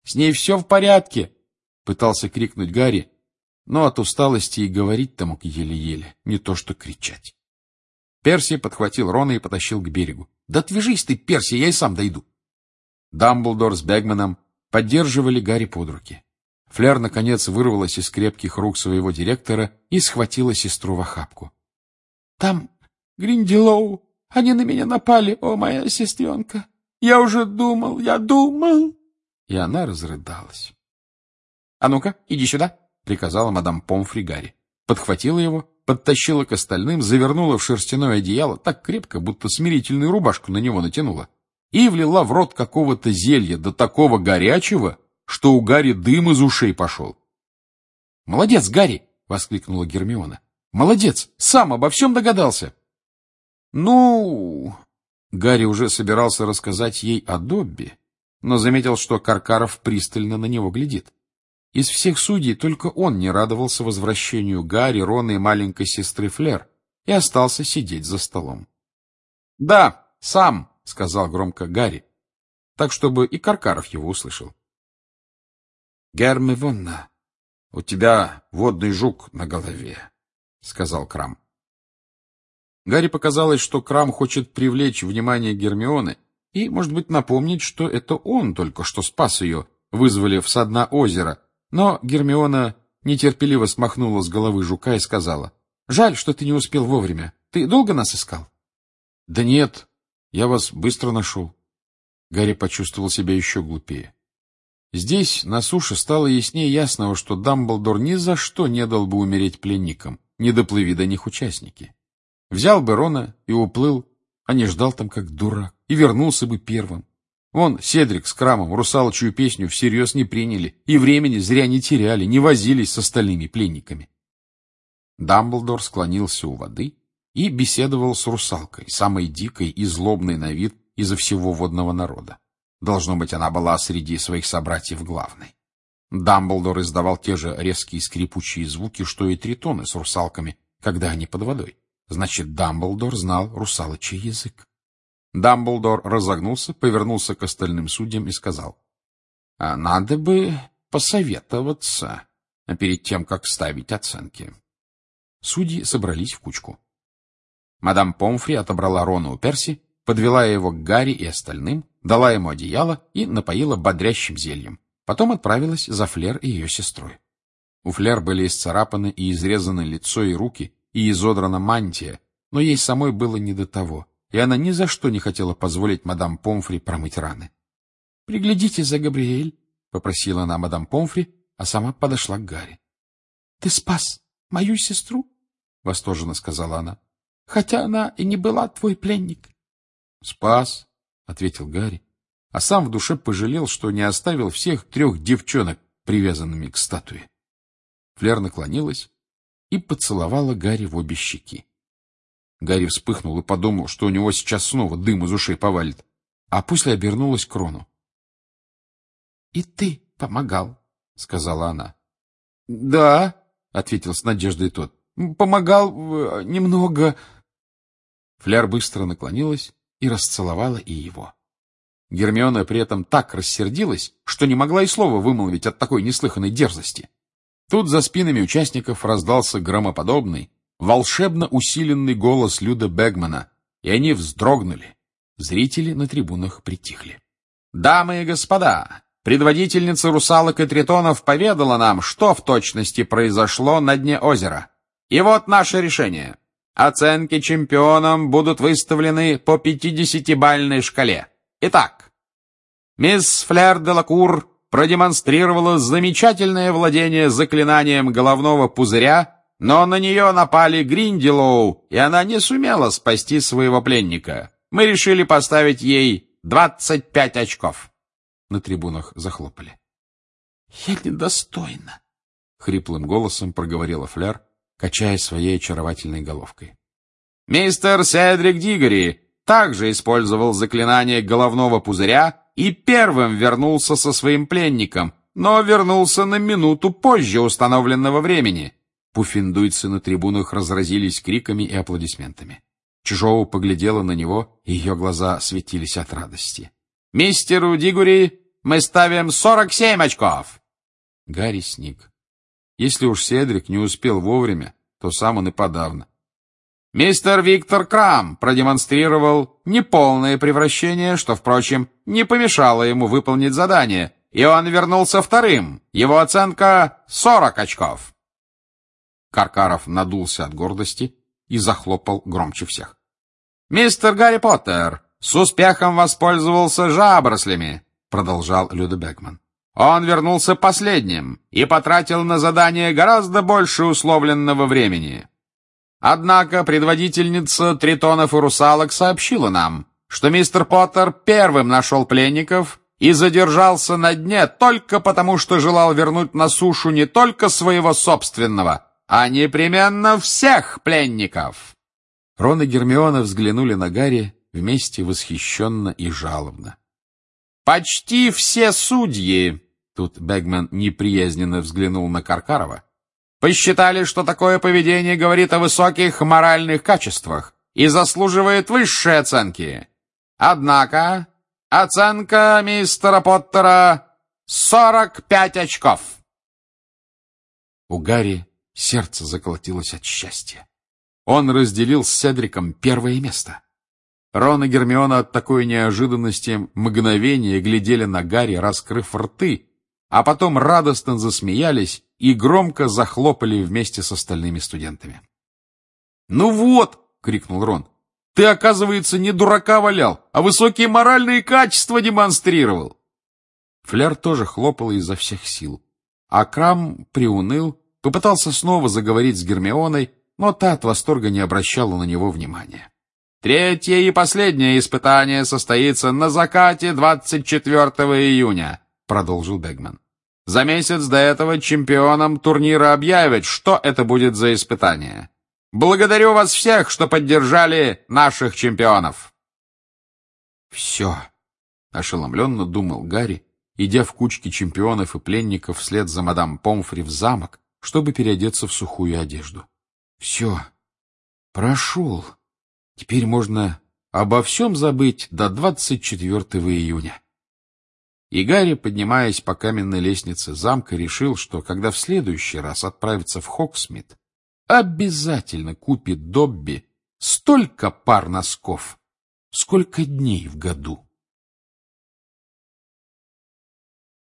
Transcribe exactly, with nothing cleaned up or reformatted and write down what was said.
С ней все в порядке!» — пытался крикнуть Гарри, но от усталости и говорить-то мог еле-еле, не то что кричать. Перси подхватил Рона и потащил к берегу. «Да отвяжись ты, Перси, я и сам дойду!» Дамблдор с Бэгманом поддерживали Гарри под руки. Флер, наконец, вырвалась из крепких рук своего директора и схватила сестру в охапку. — Там Гринделоу, они на меня напали, о, моя сестренка! Я уже думал, я думал! И она разрыдалась. — А ну-ка, иди сюда! — приказала мадам Помфри Гарри. Подхватила его, подтащила к остальным, завернула в шерстяное одеяло так крепко, будто смирительную рубашку на него натянула, и влила в рот какого-то зелья, до такого горячего, что у Гарри дым из ушей пошел. — Молодец, Гарри! — воскликнула Гермиона. — Молодец! Сам обо всем догадался! — Ну... Гарри уже собирался рассказать ей о Добби, но заметил, что Каркаров пристально на него глядит. Из всех судей только он не радовался возвращению Гарри, Рона и маленькой сестры Флер и остался сидеть за столом. — Да, сам! — сказал громко Гарри, так, чтобы и Каркаров его услышал. — Гермивонна, у тебя водный жук на голове, — сказал Крам. Гарри показалось, что Крам хочет привлечь внимание Гермионы и, может быть, напомнить, что это он только что спас ее, вызволив со дна озера, но Гермиона нетерпеливо смахнула с головы жука и сказала: — Жаль, что ты не успел вовремя. Ты долго нас искал? — Да нет. Я вас быстро нашел. Гарри почувствовал себя еще глупее. Здесь, на суше, стало яснее ясного, что Дамблдор ни за что не дал бы умереть пленникам, не доплыви до них участники. Взял бы Рона и уплыл, а не ждал там как дурак, и вернулся бы первым. Вон Седрик с Крамом русалочью песню всерьез не приняли, и времени зря не теряли, не возились с остальными пленниками. Дамблдор склонился у воды и беседовал с русалкой, самой дикой и злобной на вид изо всего водного народа. Должно быть, она была среди своих собратьев главной. Дамблдор издавал те же резкие скрипучие звуки, что и тритоны с русалками, когда они под водой. Значит, Дамблдор знал русалочий язык. Дамблдор разогнулся, повернулся к остальным судьям и сказал: — А надо бы посоветоваться перед тем, как ставить оценки. Судьи собрались в кучку. Мадам Помфри отобрала Рона у Перси, подвела его к Гарри и остальным, дала ему одеяло и напоила бодрящим зельем. Потом отправилась за Флер и ее сестрой. У Флер были исцарапаны и изрезаны лицо и руки, и изодрана мантия, но ей самой было не до того, и она ни за что не хотела позволить мадам Помфри промыть раны. — Приглядите за Габриэль, — попросила она мадам Помфри, а сама подошла к Гарри. — Ты спас мою сестру? — восторженно сказала она. — Хотя она и не была твой пленник. — Спас, — ответил Гарри, а сам в душе пожалел, что не оставил всех трех девчонок привязанными к статуе. Флер наклонилась и поцеловала Гарри в обе щеки. Гарри вспыхнул и подумал, что у него сейчас снова дым из ушей повалит, а после обернулась к Рону. — И ты помогал, — сказала она. — Да, — ответил с надеждой тот, — помогал э, немного. Флер быстро наклонилась и расцеловала и его. Гермиона при этом так рассердилась, что не могла и слова вымолвить от такой неслыханной дерзости. Тут за спинами участников раздался громоподобный, волшебно усиленный голос Люда Бэгмана, и они вздрогнули. Зрители на трибунах притихли. «Дамы и господа, предводительница русалок и тритонов поведала нам, что в точности произошло на дне озера. И вот наше решение. Оценки чемпионам будут выставлены по пятидесятибалльной шкале. Итак, мисс Флер де Лакур продемонстрировала замечательное владение заклинанием головного пузыря, но на нее напали Гринделоу, и она не сумела спасти своего пленника. Мы решили поставить ей двадцать пять очков. На трибунах захлопали. — Я недостойна, — хриплым голосом проговорила Флер, качая своей очаровательной головкой. Мистер Седрик Дигори также использовал заклинание головного пузыря и первым вернулся со своим пленником, но вернулся на минуту позже установленного времени. Пуффендуйцы на трибунах разразились криками и аплодисментами. Чжоу поглядела на него, и ее глаза светились от радости. Мистеру Дигори мы ставим сорок семь очков. Гарри сник. Если уж Седрик не успел вовремя, то сам он и подавно. Мистер Виктор Крам продемонстрировал неполное превращение, что, впрочем, не помешало ему выполнить задание, и он вернулся вторым. Его оценка — сорок очков. Каркаров надулся от гордости и захлопал громче всех. «Мистер Гарри Поттер с успехом воспользовался жаброслями», — продолжал Люда Бекман. «Он вернулся последним и потратил на задание гораздо больше условленного времени. Однако предводительница тритонов и русалок сообщила нам, что мистер Поттер первым нашел пленников и задержался на дне только потому, что желал вернуть на сушу не только своего собственного, а непременно всех пленников». Рон и Гермиона взглянули на Гарри вместе восхищенно и жалобно. «Почти все судьи», — тут Бэгман неприязненно взглянул на Каркарова, «посчитали, что такое поведение говорит о высоких моральных качествах и заслуживает высшей оценки. Однако оценка мистера Поттера — сорок пять очков». У Гарри сердце заколотилось от счастья. Он разделил с Седриком первое место. Рон и Гермиона от такой неожиданности мгновение глядели на Гарри, раскрыв рты, а потом радостно засмеялись и громко захлопали вместе с остальными студентами. «Ну вот!» — крикнул Рон. «Ты, оказывается, не дурака валял, а высокие моральные качества демонстрировал!» Фляр тоже хлопал изо всех сил, а Крам приуныл, попытался снова заговорить с Гермионой, но та от восторга не обращала на него внимания. «Третье и последнее испытание состоится на закате двадцать четвёртого июня», — продолжил Бэгман. «За месяц до этого чемпионам турнира объявят, что это будет за испытание. Благодарю вас всех, что поддержали наших чемпионов». «Все», — ошеломленно думал Гарри, идя в кучке чемпионов и пленников вслед за мадам Помфри в замок, чтобы переодеться в сухую одежду. «Все, прошел. Теперь можно обо всем забыть до двадцать четвёртого июня». И Гарри, поднимаясь по каменной лестнице замка, решил, что когда в следующий раз отправится в Хогсмит, обязательно купит Добби столько пар носков, сколько дней в году.